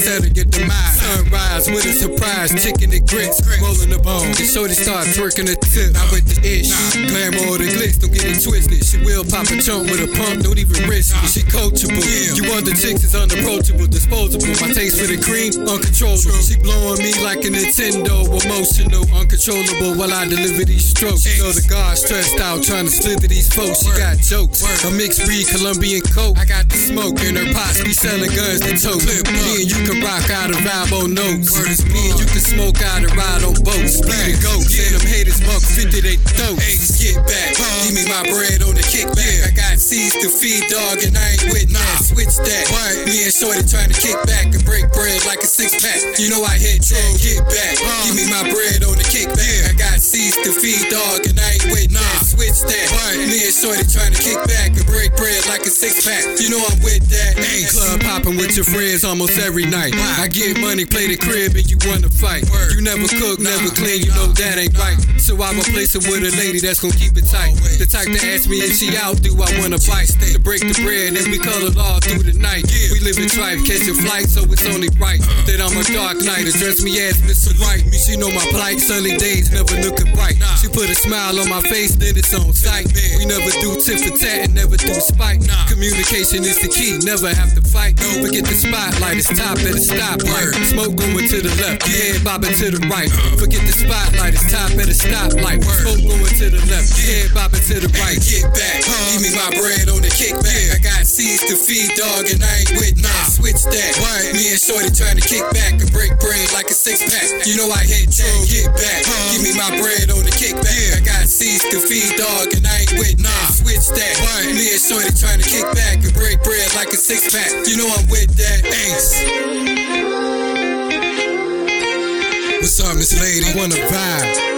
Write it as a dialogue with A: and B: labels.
A: settle your demise. Sunrise with a surprise, chicken and grits, rolling the bone. And shorty start twerking the tip. I with the ish, glamour or the glitz, don't get it twisted. She will pop a chunk with a pump, don't even risk it. She coachable, you want the chicks is unapproachable, disposable. My taste for the cream, uncontrollable. She blowing me like a Nintendo, emotional, uncontrollable while I deliver these strokes. You know the guard stressed out, trying to slither these folks. She got jokes, a mixed breed Colombian coke. I got the smoke in her pots, be selling guns to tote. Me and you can rock out a vibe on notes. Me and you can smoke out and ride on boats. Be the goats, and them haters buck 50 they throats. Get back, give me my bread on the kickback. I got seeds to feed, dog, and I ain't with that. Switch that. Me and shorty trying to kick back and break bread like a 6-pack. You know I hit that. Get back, give me my bread on the kickback. I got seeds to feed, dog, and I ain't with that. Switch that. Me and shorty trying to kick back and break bread like a 6-pack. You know I'm with that. Club hopping with your friends almost every night. I get money, play the crib, and you wanna fight. You never cook, never clean, you know that ain't right. So I replace it with a lady that's gonna keep it tight. The type to ask me if she out, do I wanna bite? To break the bread, and we call it all through the night. We live in tribe, catch a flight, so it's only right that I'm a dark knight. Address me as Mr. Right. She know my plight, sunny days never looking bright. She put a smile on my face, then it's on sight. We never do tit for tat and never do spite. Communication is the key, never have to fight. Don't forget the spotlight, it's top at a stoplight. Smoke going to the left, head bobbing to the right. Forget the spotlight, it's top at a stoplight. Smoke going to the left, head bobbing to the right. Get back, give me my bread on the kickback. I got seeds to feed, dog, and I ain't with that. Switch that. Me and shorty trying to kick back and break bread like a 6-pack. You know I hit that. Get back, give me my bread on the kickback. I got seeds to feed, dog, and I ain't with that. Switch that. Me and shorty trying to kick back and break bread like a 6-pack. You know I'm with that. Ace. What's up, Miss Lady? Wanna vibe?